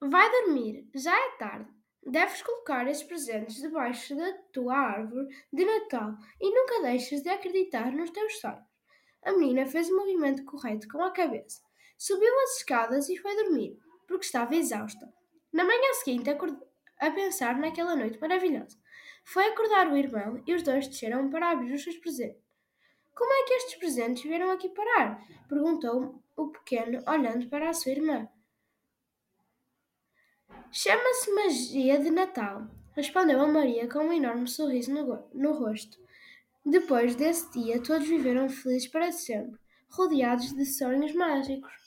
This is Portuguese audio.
Vai dormir, já é tarde. Deves colocar estes presentes debaixo da tua árvore de Natal e nunca deixes de acreditar nos teus sonhos. A menina fez o movimento correto com a cabeça, subiu as escadas e foi dormir, porque estava exausta. Na manhã seguinte, acordou a pensar naquela noite maravilhosa. Foi acordar o irmão e os dois desceram para abrir os seus presentes. Como é que estes presentes vieram aqui parar? Perguntou o pequeno, olhando para a sua irmã. Chama-se magia de Natal, respondeu a Maria com um enorme sorriso no rosto. Depois desse dia, todos viveram felizes para sempre, rodeados de sonhos mágicos.